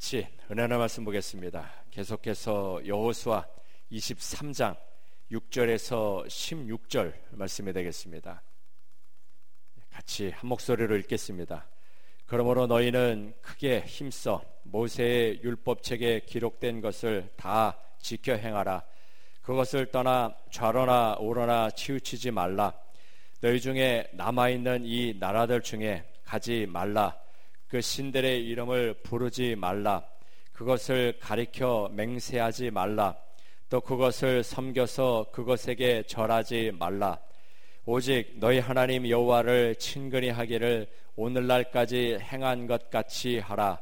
같이 은혜의 말씀 보겠습니다. 계속해서 여호수아 23장 6절에서 16절 말씀이 되겠습니다. 같이 한 목소리로 읽겠습니다. 그러므로 너희는 크게 힘써 모세의 율법책에 기록된 것을 다 지켜 행하라. 그것을 떠나 좌로나 우로나 치우치지 말라. 너희 중에 남아있는 이 나라들 중에 가지 말라. 그 신들의 이름을 부르지 말라. 그것을 가리켜 맹세하지 말라. 또 그것을 섬겨서 그것에게 절하지 말라. 오직 너희 하나님 여호와를 친근히 하기를 오늘날까지 행한 것 같이 하라.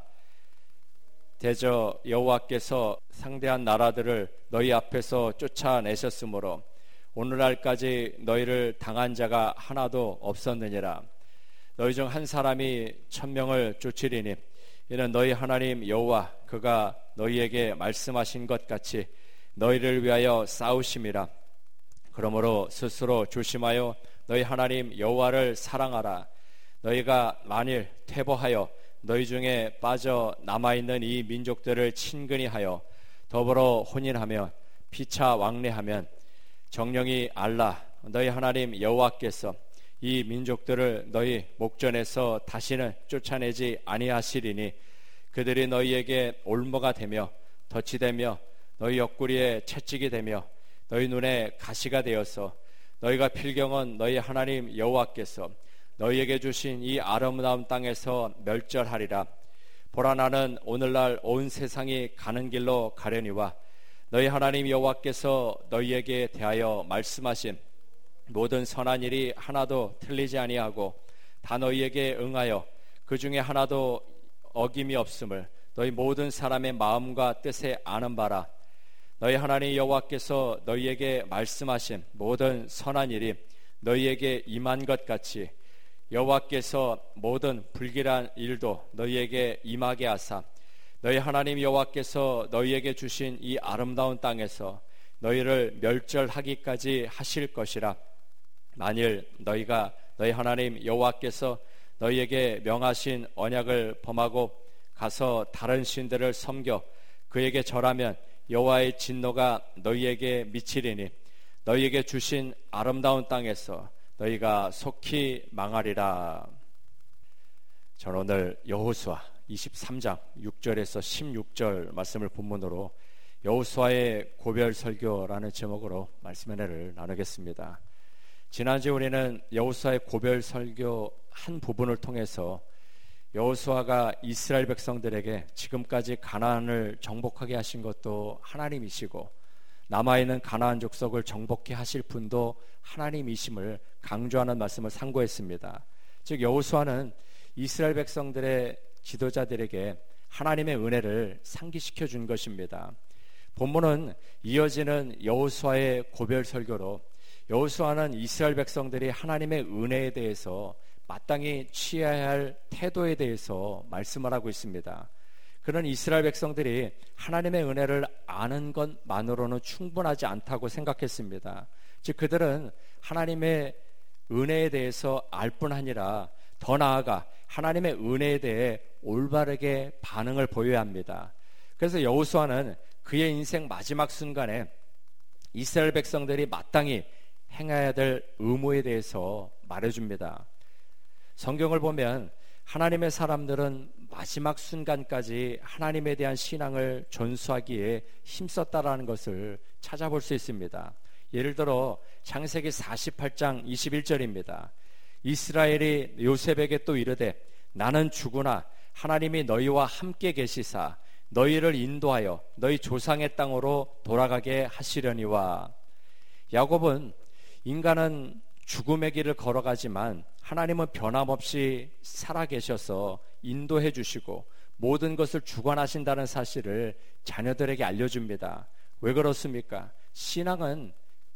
대저 여호와께서 상대한 나라들을 너희 앞에서 쫓아내셨으므로 오늘날까지 너희를 당한 자가 하나도 없었느니라. 너희 중 한 사람이 1000명을 쫓으리니 이는 너희 하나님 여호와 그가 너희에게 말씀하신 것 같이 너희를 위하여 싸우심이라. 그러므로 스스로 조심하여 너희 하나님 여호와를 사랑하라. 너희가 만일 퇴보하여 너희 중에 빠져 남아있는 이 민족들을 친근히 하여 더불어 혼인하며 피차 왕래하면 정령이 알라 너희 하나님 여호와께서 이 민족들을 너희 목전에서 다시는 쫓아내지 아니하시리니 그들이 너희에게 올무가 되며 덫이 되며 너희 옆구리에 채찍이 되며 너희 눈에 가시가 되어서 너희가 필경은 너희 하나님 여호와께서 너희에게 주신 이 아름다운 땅에서 멸절하리라. 보라 나는 오늘날 온 세상이 가는 길로 가려니와 너희 하나님 여호와께서 너희에게 대하여 말씀하신 모든 선한 일이 하나도 틀리지 아니하고 다 너희에게 응하여 그 중에 하나도 어김이 없음을 너희 모든 사람의 마음과 뜻에 아는 바라. 너희 하나님 여호와께서 너희에게 말씀하신 모든 선한 일이 너희에게 임한 것 같이 여호와께서 모든 불길한 일도 너희에게 임하게 하사 너희 하나님 여호와께서 너희에게 주신 이 아름다운 땅에서 너희를 멸절하기까지 하실 것이라. 만일 너희가 너희 하나님 여호와께서 너희에게 명하신 언약을 범하고 가서 다른 신들을 섬겨 그에게 절하면 여호와의 진노가 너희에게 미치리니 너희에게 주신 아름다운 땅에서 너희가 속히 망하리라. 저는 오늘 여호수아 23장 6절에서 16절 말씀을 본문으로 여호수아의 고별 설교라는 제목으로 말씀 은혜를 나누겠습니다. 지난주에 우리는 여호수아의 고별 설교 한 부분을 통해서 여호수아가 이스라엘 백성들에게 지금까지 가나안을 정복하게 하신 것도 하나님이시고 남아있는 가나안 족속을 정복해 하실 분도 하나님이심을 강조하는 말씀을 상고했습니다. 즉 여호수아는 이스라엘 백성들의 지도자들에게 하나님의 은혜를 상기시켜 준 것입니다. 본문은 이어지는 여호수아의 고별 설교로 여호수아는 이스라엘 백성들이 하나님의 은혜에 대해서 마땅히 취해야 할 태도에 대해서 말씀을 하고 있습니다. 그런 이스라엘 백성들이 하나님의 은혜를 아는 것만으로는 충분하지 않다고 생각했습니다. 즉 그들은 하나님의 은혜에 대해서 알 뿐 아니라 더 나아가 하나님의 은혜에 대해 올바르게 반응을 보여야 합니다. 그래서 여호수아는 그의 인생 마지막 순간에 이스라엘 백성들이 마땅히 행해야 될 의무에 대해서 말해줍니다. 성경을 보면 하나님의 사람들은 마지막 순간까지 하나님에 대한 신앙을 전수하기에 힘썼다라는 것을 찾아볼 수 있습니다. 예를 들어 창세기 48장 21절입니다. 이스라엘이 요셉에게 또 이르되 나는 죽으나 하나님이 너희와 함께 계시사 너희를 인도하여 너희 조상의 땅으로 돌아가게 하시려니와. 야곱은 인간은 죽음의 길을 걸어가지만 하나님은 변함없이 살아계셔서 인도해 주시고 모든 것을 주관하신다는 사실을 자녀들에게 알려줍니다. 왜 그렇습니까? 신앙은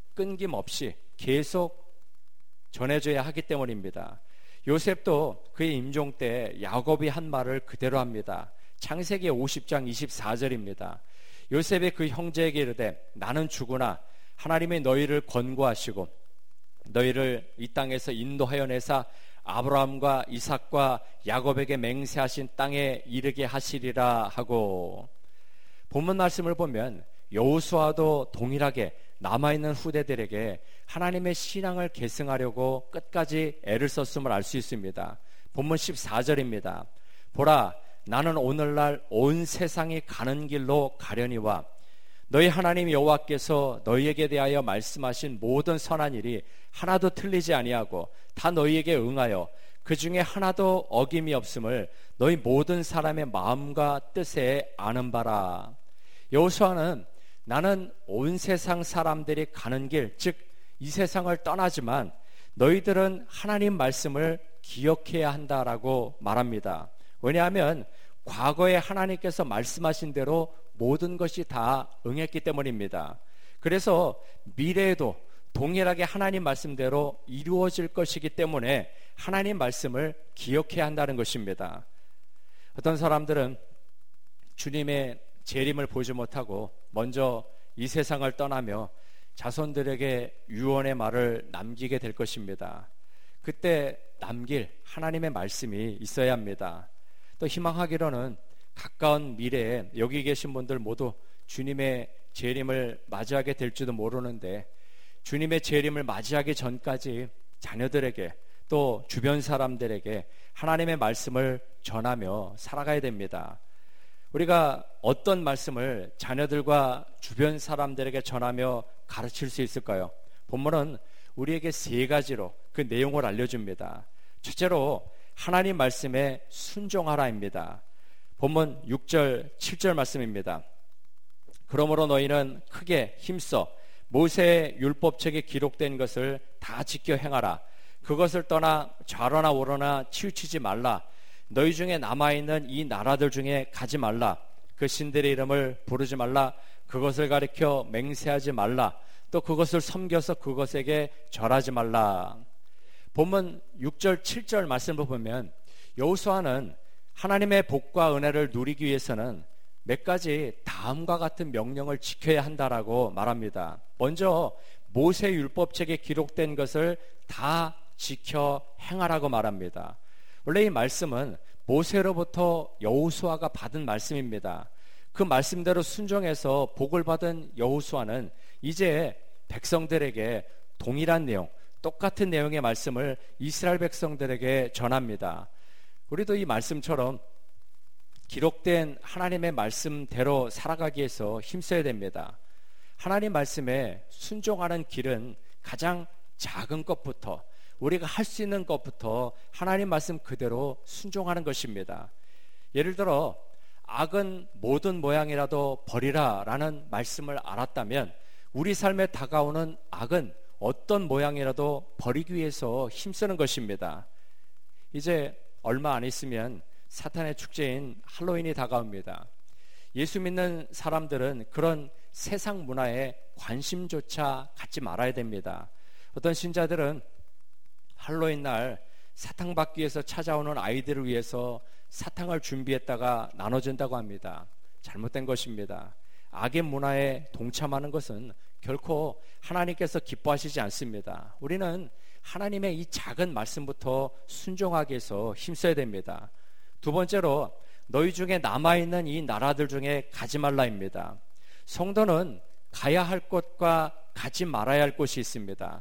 끊김없이 계속 전해져야 하기 때문입니다. 요셉도 그의 임종 때 야곱이 한 말을 그대로 합니다. 창세기 50장 24절입니다. 요셉이 그 형제에게 이르되 나는 죽으나 하나님이 너희를 권고하시고 너희를 이 땅에서 인도하여 내사 아브라함과 이삭과 야곱에게 맹세하신 땅에 이르게 하시리라 하고, 본문 말씀을 보면 여호수아도 동일하게 남아있는 후대들에게 하나님의 신앙을 계승하려고 끝까지 애를 썼음을 알 수 있습니다. 본문 14절입니다. 보라, 나는 오늘날 온 세상이 가는 길로 가려니와 너희 하나님 여호와께서 너희에게 대하여 말씀하신 모든 선한 일이 하나도 틀리지 아니하고 다 너희에게 응하여 그 중에 하나도 어김이 없음을 너희 모든 사람의 마음과 뜻에 아는 바라. 여호수아는 나는 온 세상 사람들이 가는 길, 즉 이 세상을 떠나지만 너희들은 하나님 말씀을 기억해야 한다라고 말합니다. 왜냐하면 과거에 하나님께서 말씀하신 대로 모든 것이 다 응했기 때문입니다. 그래서 미래에도 동일하게 하나님 말씀대로 이루어질 것이기 때문에 하나님 말씀을 기억해야 한다는 것입니다. 어떤 사람들은 주님의 재림을 보지 못하고 먼저 이 세상을 떠나며 자손들에게 유언의 말을 남기게 될 것입니다. 그때 남길 하나님의 말씀이 있어야 합니다. 또 희망하기로는 가까운 미래에 여기 계신 분들 모두 주님의 재림을 맞이하게 될지도 모르는데, 주님의 재림을 맞이하기 전까지 자녀들에게 또 주변 사람들에게 하나님의 말씀을 전하며 살아가야 됩니다. 우리가 어떤 말씀을 자녀들과 주변 사람들에게 전하며 가르칠 수 있을까요? 본문은 우리에게 세 가지로 그 내용을 알려줍니다. 첫째로 하나님 말씀에 순종하라입니다. 본문 6절 7절 말씀입니다. 그러므로 너희는 크게 힘써 모세의 율법책에 기록된 것을 다 지켜 행하라. 그것을 떠나 좌로나 우로나 치우치지 말라. 너희 중에 남아있는 이 나라들 중에 가지 말라. 그 신들의 이름을 부르지 말라. 그것을 가리켜 맹세하지 말라. 또 그것을 섬겨서 그것에게 절하지 말라. 본문 6절 7절 말씀을 보면 여호수아는 하나님의 복과 은혜를 누리기 위해서는 몇 가지 다음과 같은 명령을 지켜야 한다라고 말합니다. 먼저 모세 율법책에 기록된 것을 다 지켜 행하라고 말합니다. 원래 이 말씀은 모세로부터 여호수아가 받은 말씀입니다. 그 말씀대로 순종해서 복을 받은 여호수아는 이제 백성들에게 동일한 내용, 똑같은 내용의 말씀을 이스라엘 백성들에게 전합니다. 우리도 이 말씀처럼 기록된 하나님의 말씀대로 살아가기 위해서 힘써야 됩니다. 하나님 말씀에 순종하는 길은 가장 작은 것부터, 우리가 할 수 있는 것부터 하나님 말씀 그대로 순종하는 것입니다. 예를 들어 악은 모든 모양이라도 버리라 라는 말씀을 알았다면 우리 삶에 다가오는 악은 어떤 모양이라도 버리기 위해서 힘쓰는 것입니다. 이제 얼마 안 있으면 사탄의 축제인 할로윈이 다가옵니다. 예수 믿는 사람들은 그런 세상 문화에 관심조차 갖지 말아야 됩니다. 어떤 신자들은 할로윈 날 사탕 받기 위해서 찾아오는 아이들을 위해서 사탕을 준비했다가 나눠준다고 합니다. 잘못된 것입니다. 악의 문화에 동참하는 것은 결코 하나님께서 기뻐하시지 않습니다. 우리는 하나님의 이 작은 말씀부터 순종하기 위해서 힘써야 됩니다. 두 번째로 너희 중에 남아있는 이 나라들 중에 가지 말라입니다. 성도는 가야 할 곳과 가지 말아야 할 곳이 있습니다.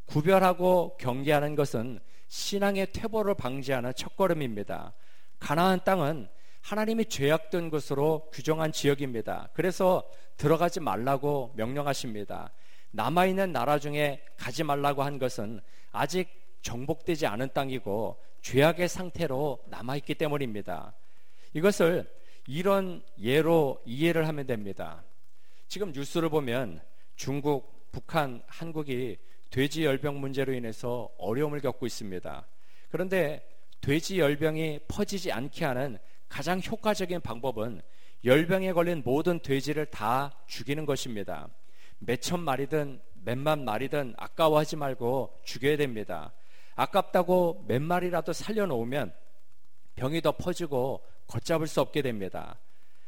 구별하고 경계하는 것은 신앙의 퇴보를 방지하는 첫걸음입니다. 가나안 땅은 하나님이 죄악된 것으로 규정한 지역입니다. 그래서 들어가지 말라고 명령하십니다. 남아있는 나라 중에 가지 말라고 한 것은 아직 정복되지 않은 땅이고 죄악의 상태로 남아있기 때문입니다. 이것을 이런 예로 이해를 하면 됩니다. 지금 뉴스를 보면 중국, 북한, 한국이 돼지열병 문제로 인해서 어려움을 겪고 있습니다. 그런데 돼지열병이 퍼지지 않게 하는 가장 효과적인 방법은 열병에 걸린 모든 돼지를 다 죽이는 것입니다. 몇천 마리든 몇만 마리든 아까워하지 말고 죽여야 됩니다. 아깝다고 몇 마리라도 살려놓으면 병이 더 퍼지고 걷잡을 수 없게 됩니다.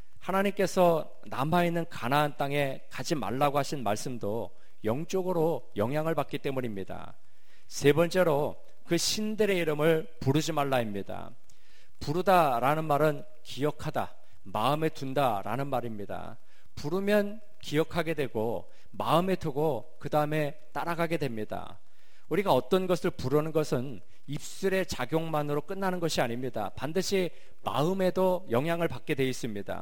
하나님께서 남아있는 가나안 땅에 가지 말라고 하신 말씀도 영적으로 영향을 받기 때문입니다. 세 번째로 그 신들의 이름을 부르지 말라입니다. 부르다라는 말은 기억하다, 마음에 둔다라는 말입니다. 부르면 기억하게 되고 마음에 두고 그 다음에 따라가게 됩니다. 우리가 어떤 것을 부르는 것은 입술의 작용만으로 끝나는 것이 아닙니다. 반드시 마음에도 영향을 받게 되어 있습니다.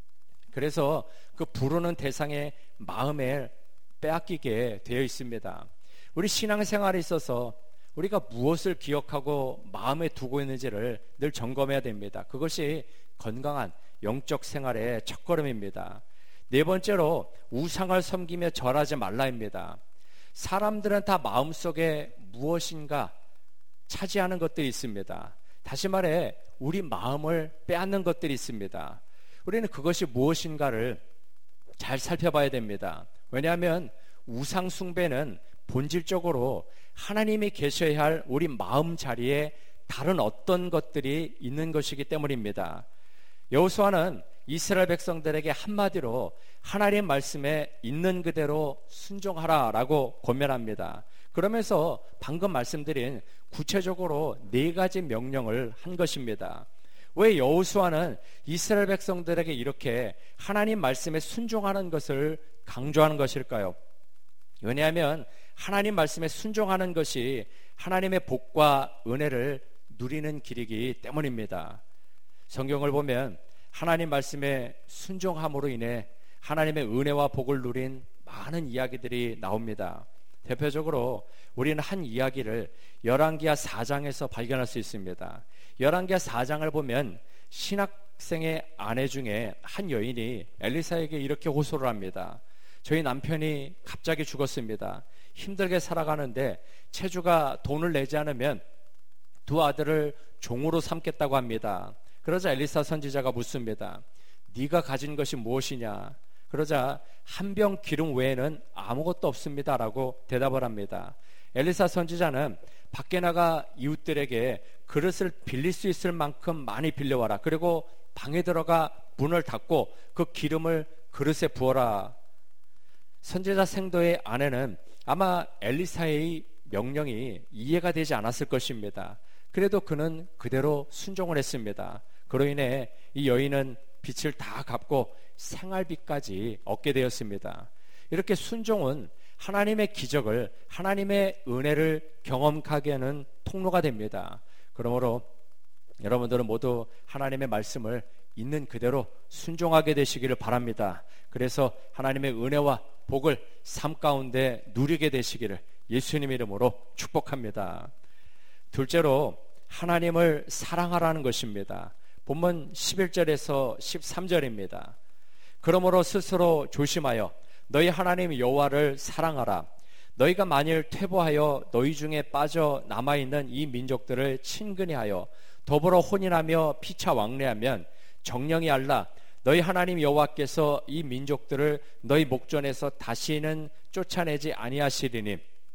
그래서 그 부르는 대상의 마음에 빼앗기게 되어 있습니다. 우리 신앙생활에 있어서 우리가 무엇을 기억하고 마음에 두고 있는지를 늘 점검해야 됩니다. 그것이 건강한 영적 생활의 첫걸음입니다. 네 번째로 우상을 섬기며 절하지 말라입니다. 사람들은 다 마음속에 무엇인가 차지하는 것들이 있습니다. 다시 말해 우리 마음을 빼앗는 것들이 있습니다. 우리는 그것이 무엇인가를 잘 살펴봐야 됩니다. 왜냐하면 우상 숭배는 본질적으로 하나님이 계셔야 할 우리 마음 자리에 다른 어떤 것들이 있는 것이기 때문입니다. 여호수아는 이스라엘 백성들에게 한마디로 하나님 말씀에 있는 그대로 순종하라라고 권면합니다. 그러면서 방금 말씀드린 구체적으로 4가지 명령을 한 것입니다. 왜 여호수아는 이스라엘 백성들에게 이렇게 하나님 말씀에 순종하는 것을 강조하는 것일까요? 왜냐하면 하나님 말씀에 순종하는 것이 하나님의 복과 은혜를 누리는 길이기 때문입니다. 성경을 보면 하나님 말씀에 순종함으로 인해 하나님의 은혜와 복을 누린 많은 이야기들이 나옵니다. 대표적으로 우리는 한 이야기를 열왕기하 4장에서 발견할 수 있습니다. 열왕기하 4장을 보면 신학생의 아내 중에 한 여인이 엘리사에게 이렇게 호소를 합니다. 저희 남편이 갑자기 죽었습니다. 힘들게 살아가는데 체주가 돈을 내지 않으면 2 아들을 종으로 삼겠다고 합니다. 그러자 엘리사 선지자가 묻습니다. 네가 가진 것이 무엇이냐? 그러자 한 병 기름 외에는 아무것도 없습니다 라고 대답을 합니다. 엘리사 선지자는 밖에 나가 이웃들에게 그릇을 빌릴 수 있을 만큼 많이 빌려와라. 그리고 방에 들어가 문을 닫고 그 기름을 그릇에 부어라. 선지자 생도의 아내는 아마 엘리사의 명령이 이해가 되지 않았을 것입니다. 그래도 그는 그대로 순종을 했습니다. 그로 인해 이 여인은 빚을 다 갚고 생활비까지 얻게 되었습니다. 이렇게 순종은 하나님의 기적을, 하나님의 은혜를 경험하게 하는 통로가 됩니다. 그러므로 여러분들은 모두 하나님의 말씀을 있는 그대로 순종하게 되시기를 바랍니다. 그래서 하나님의 은혜와 복을 삶 가운데 누리게 되시기를 예수님 이름으로 축복합니다. 둘째로 하나님을 사랑하라는 것입니다. 본문 11절에서 13절입니다. 그러므로 스스로 조심하여 너희 하나님 여호와를 사랑하라. 너희가 만일 퇴보하여 너희 중에 빠져 남아있는 이 민족들을 친근히 하여 더불어 혼인하며 피차 왕래하면 정령이 알라 너희 하나님 여호와께서 이 민족들을 너희 목전에서 다시는 쫓아내지 아니하시리니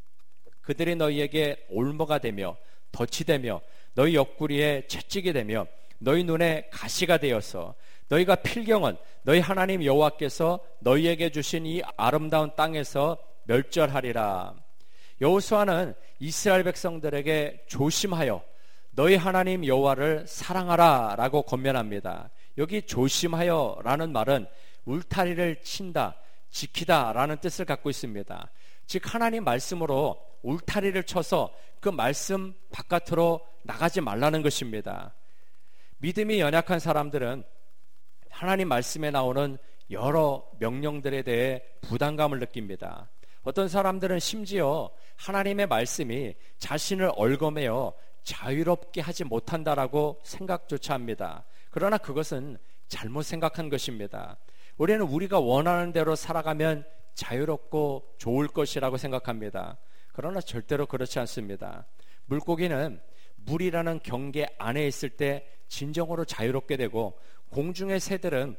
그들이 너희에게 올무가 되며 덫이 되며 너희 옆구리에 채찍이 되며 너희 눈에 가시가 되어서 너희가 필경은 너희 하나님 여호와께서 너희에게 주신 이 아름다운 땅에서 멸절하리라. 여호수아는 이스라엘 백성들에게 조심하여 너희 하나님 여호와를 사랑하라 라고 권면합니다. 여기 조심하여 라는 말은 울타리를 친다, 지키다 라는 뜻을 갖고 있습니다. 즉 하나님 말씀으로 울타리를 쳐서 그 말씀 바깥으로 나가지 말라는 것입니다. 믿음이 연약한 사람들은 하나님 말씀에 나오는 여러 명령들에 대해 부담감을 느낍니다. 어떤 사람들은 심지어 하나님의 말씀이 자신을 얽어매어 자유롭게 하지 못한다라고 생각조차 합니다. 그러나 그것은 잘못 생각한 것입니다. 우리는 우리가 원하는 대로 살아가면 자유롭고 좋을 것이라고 생각합니다. 그러나 절대로 그렇지 않습니다. 물고기는 물이라는 경계 안에 있을 때 진정으로 자유롭게 되고 공중의 새들은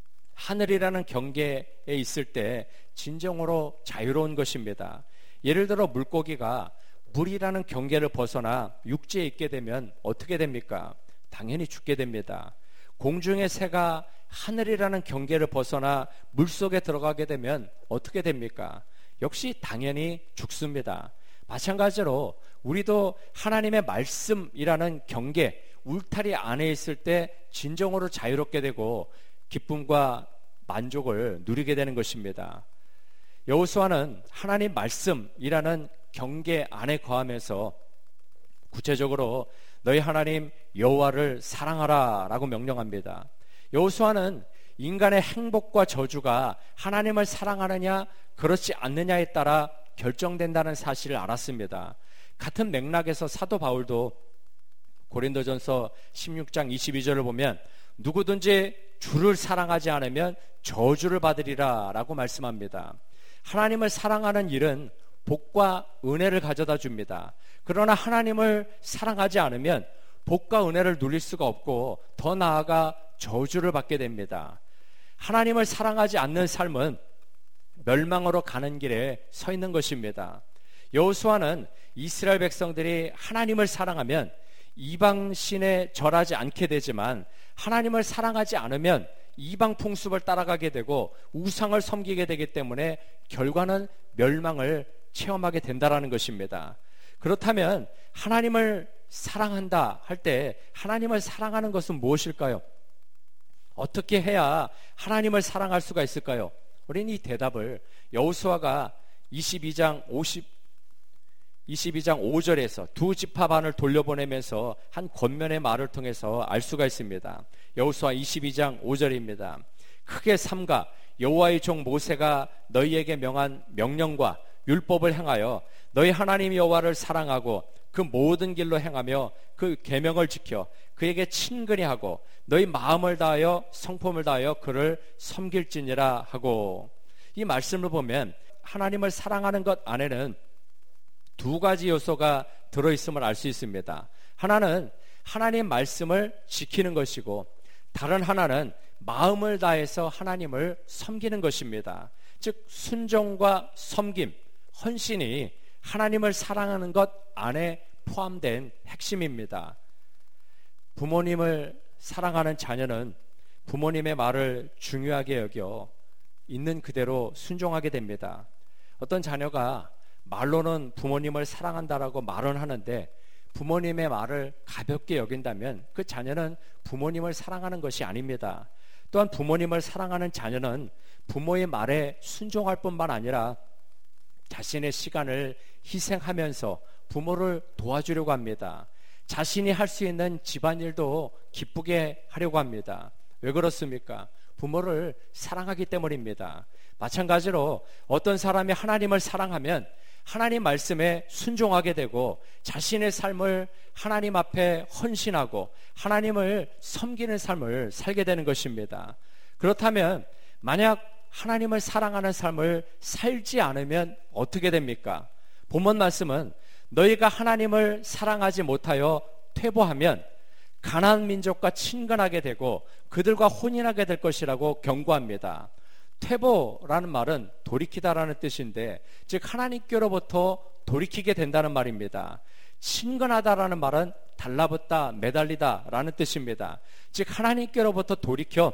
하늘이라는 경계에 있을 때 진정으로 자유로운 것입니다. 예를 들어 물고기가 물이라는 경계를 벗어나 육지에 있게 되면 어떻게 됩니까? 당연히 죽게 됩니다. 공중의 새가 하늘이라는 경계를 벗어나 물속에 들어가게 되면 어떻게 됩니까? 역시 당연히 죽습니다. 마찬가지로 우리도 하나님의 말씀이라는 경계, 울타리 안에 있을 때 진정으로 자유롭게 되고 기쁨과 만족을 누리게 되는 것입니다. 여호수아는 하나님 말씀이라는 경계 안에 거하면서 구체적으로 너희 하나님 여호와를 사랑하라 라고 명령합니다. 여호수아는 인간의 행복과 저주가 하나님을 사랑하느냐 그렇지 않느냐에 따라 결정된다는 사실을 알았습니다. 같은 맥락에서 사도 바울도 고린도전서 16장 22절을 보면 누구든지 주를 사랑하지 않으면 저주를 받으리라 라고 말씀합니다. 하나님을 사랑하는 일은 복과 은혜를 가져다 줍니다. 그러나 하나님을 사랑하지 않으면 복과 은혜를 누릴 수가 없고 더 나아가 저주를 받게 됩니다. 하나님을 사랑하지 않는 삶은 멸망으로 가는 길에 서 있는 것입니다. 여호수아는 이스라엘 백성들이 하나님을 사랑하면 이방신에 절하지 않게 되지만 하나님을 사랑하지 않으면 이방 풍습을 따라가게 되고 우상을 섬기게 되기 때문에 결과는 멸망을 체험하게 된다라는 것입니다. 그렇다면 하나님을 사랑한다 할 때 하나님을 사랑하는 것은 무엇일까요? 어떻게 해야 하나님을 사랑할 수가 있을까요? 우리는 이 대답을 여호수아가 22장 5절에서 두 지파 반을 돌려보내면서 한 권면의 말을 통해서 알 수가 있습니다. 여호수아 22장 5절입니다. 크게 삼가 여호와의 종 모세가 너희에게 명한 명령과 율법을 행하여 너희 하나님 여호와를 사랑하고 그 모든 길로 행하며 그 계명을 지켜 그에게 친근히 하고 너희 마음을 다하여 성품을 다하여 그를 섬길지니라 하고, 이 말씀을 보면 하나님을 사랑하는 것 안에는 두 가지 요소가 들어있음을 알 수 있습니다. 하나는 하나님 말씀을 지키는 것이고 다른 하나는 마음을 다해서 하나님을 섬기는 것입니다. 즉 순종과 섬김, 헌신이 하나님을 사랑하는 것 안에 포함된 핵심입니다. 부모님을 사랑하는 자녀는 부모님의 말을 중요하게 여겨 있는 그대로 순종하게 됩니다. 어떤 자녀가 말로는 부모님을 사랑한다라고 말은 하는데 부모님의 말을 가볍게 여긴다면 그 자녀는 부모님을 사랑하는 것이 아닙니다. 또한 부모님을 사랑하는 자녀는 부모의 말에 순종할 뿐만 아니라 자신의 시간을 희생하면서 부모를 도와주려고 합니다. 자신이 할 수 있는 집안일도 기쁘게 하려고 합니다. 왜 그렇습니까? 부모를 사랑하기 때문입니다. 마찬가지로 어떤 사람이 하나님을 사랑하면 하나님 말씀에 순종하게 되고 자신의 삶을 하나님 앞에 헌신하고 하나님을 섬기는 삶을 살게 되는 것입니다. 그렇다면 만약 하나님을 사랑하는 삶을 살지 않으면 어떻게 됩니까? 본문 말씀은 너희가 하나님을 사랑하지 못하여 퇴보하면 가나안 민족과 친근하게 되고 그들과 혼인하게 될 것이라고 경고합니다. 퇴보라는 말은 돌이키다라는 뜻인데, 즉 하나님께로부터 돌이키게 된다는 말입니다. 친근하다라는 말은 달라붙다, 매달리다라는 뜻입니다. 즉 하나님께로부터 돌이켜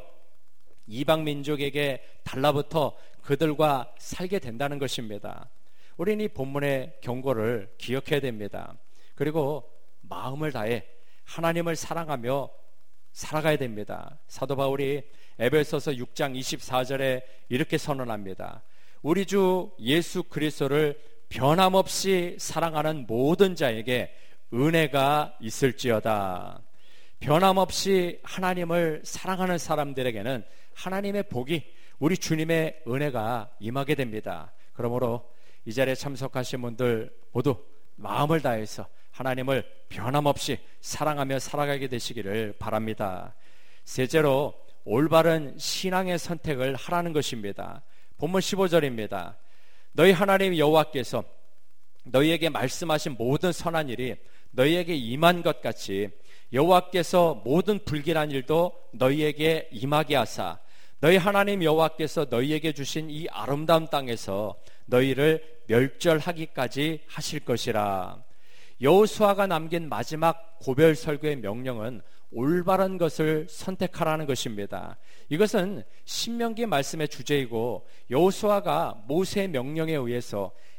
이방 민족에게 달라붙어 그들과 살게 된다는 것입니다. 우리는 이 본문의 경고를 기억해야 됩니다. 그리고 마음을 다해 하나님을 사랑하며 살아가야 됩니다. 사도 바울이 에베소서 6장 24절에 이렇게 선언합니다. 우리 주 예수 그리스도를 변함없이 사랑하는 모든 자에게 은혜가 있을지어다. 변함없이 하나님을 사랑하는 사람들에게는 하나님의 복이, 우리 주님의 은혜가 임하게 됩니다. 그러므로 이 자리에 참석하신 분들 모두 마음을 다해서 하나님을 변함없이 사랑하며 살아가게 되시기를 바랍니다. 셋째로 올바른 신앙의 선택을 하라는 것입니다. 본문 15절입니다. 너희 하나님 여호와께서 너희에게 말씀하신 모든 선한 일이 너희에게 임한 것 같이 여호와께서 모든 불길한 일도 너희에게 임하게 하사 너희 하나님 여호와께서 너희에게 주신 이 아름다운 땅에서 너희를 멸절하기까지 하실 것이라. 여호수아가 남긴 마지막 고별 설교의 명령은 올바른 것을 선택하라는 것입니다. 이것은 신명기 말씀의 주제이고 여호수아가 모세의 명령에 의해서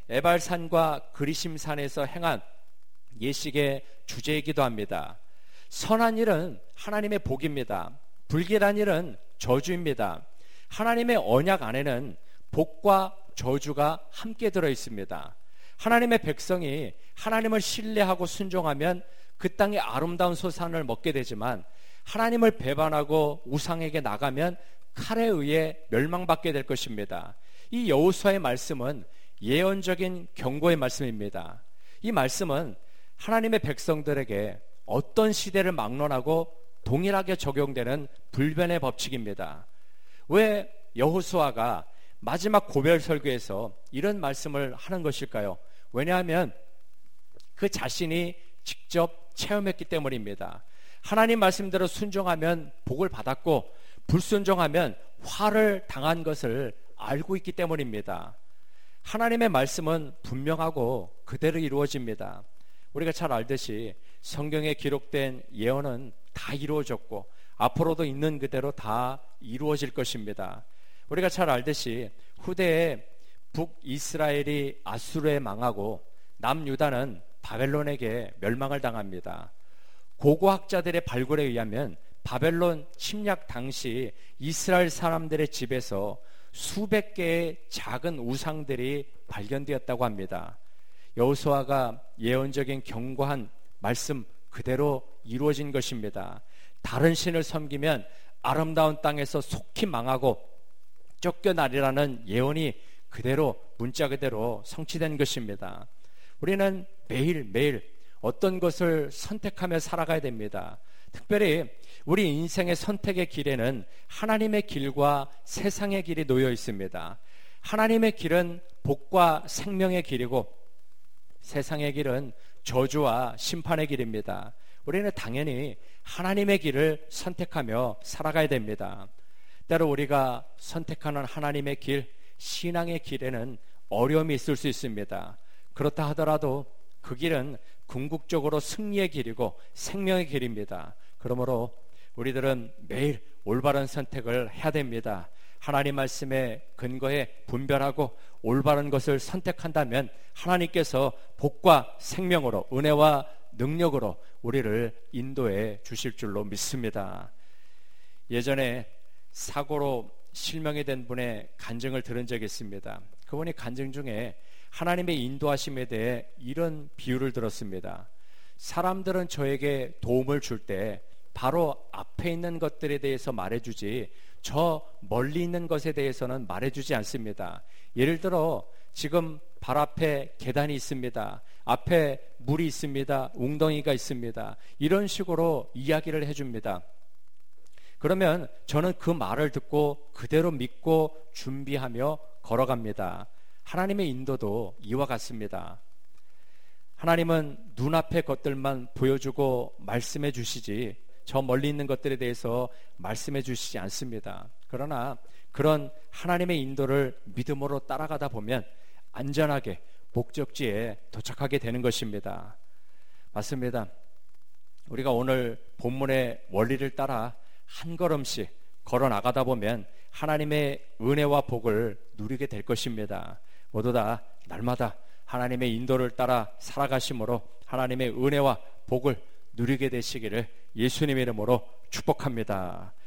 에발산과 그리심산에서 행한 예식의 주제이기도 합니다. 선한 일은 하나님의 복입니다. 불길한 일은 저주입니다. 하나님의 언약 안에는 복과 저주가 함께 들어 있습니다. 하나님의 백성이 하나님을 신뢰하고 순종하면 그 땅의 아름다운 소산을 먹게 되지만, 하나님을 배반하고 우상에게 나가면 칼에 의해 멸망받게 될 것입니다. 이 여호수아의 말씀은 예언적인 경고의 말씀입니다. 이 말씀은 하나님의 백성들에게 어떤 시대를 막론하고 동일하게 적용되는 불변의 법칙입니다. 왜 여호수아가 마지막 고별 설교에서 이런 말씀을 하는 것일까요? 왜냐하면 그 자신이 직접 체험했기 때문입니다. 하나님 말씀대로 순종하면 복을 받았고, 불순종하면 화를 당한 것을 알고 있기 때문입니다. 하나님의 말씀은 분명하고 그대로 이루어집니다. 우리가 잘 알듯이 성경에 기록된 예언은 다 이루어졌고 앞으로도 있는 그대로 다 이루어질 것입니다. 우리가 잘 알듯이 후대에 북이스라엘이 아수르에 망하고 남유다는 바벨론에게 멸망을 당합니다. 고고학자들의 발굴에 의하면 바벨론 침략 당시 이스라엘 사람들의 집에서 수백 개의 작은 우상들이 발견되었다고 합니다. 여호수아가 예언적인 경고한 말씀 그대로 이루어진 것입니다. 다른 신을 섬기면 아름다운 땅에서 속히 망하고 쫓겨나리라는 예언이 그대로 문자 그대로 성취된 것입니다. 우리는 매일매일 어떤 것을 선택하며 살아가야 됩니다. 특별히 우리 인생의 선택의 길에는 하나님의 길과 세상의 길이 놓여 있습니다. 하나님의 길은 복과 생명의 길이고 세상의 길은 저주와 심판의 길입니다. 우리는 당연히 하나님의 길을 선택하며 살아가야 됩니다. 때로 우리가 선택하는 하나님의 길, 신앙의 길에는 어려움이 있을 수 있습니다. 그렇다 하더라도 그 길은 궁극적으로 승리의 길이고 생명의 길입니다. 그러므로 우리들은 매일 올바른 선택을 해야 됩니다. 하나님 말씀에 근거해 분별하고 올바른 것을 선택한다면 하나님께서 복과 생명으로, 은혜와 능력으로 우리를 인도해 주실 줄로 믿습니다. 예전에 사고로 실명이 된 분의 간증을 들은 적이 있습니다. 그분이 간증 중에 하나님의 인도하심에 대해 이런 비유를 들었습니다. 사람들은 저에게 도움을 줄 때 바로 앞에 있는 것들에 대해서 말해주지 저 멀리 있는 것에 대해서는 말해주지 않습니다. 예를 들어 지금 발 앞에 계단이 있습니다. 앞에 물이 있습니다. 웅덩이가 있습니다. 이런 식으로 이야기를 해줍니다. 그러면 저는 그 말을 듣고 그대로 믿고 준비하며 걸어갑니다. 하나님의 인도도 이와 같습니다. 하나님은 눈앞의 것들만 보여주고 말씀해 주시지 저 멀리 있는 것들에 대해서 말씀해 주시지 않습니다. 그러나 그런 하나님의 인도를 믿음으로 따라가다 보면 안전하게 목적지에 도착하게 되는 것입니다. 맞습니다. 우리가 오늘 본문의 원리를 따라 한 걸음씩 걸어 나가다 보면 하나님의 은혜와 복을 누리게 될 것입니다. 모두 다 날마다 하나님의 인도를 따라 살아가심으로 하나님의 은혜와 복을 누리게 되시기를 예수님의 이름으로 축복합니다.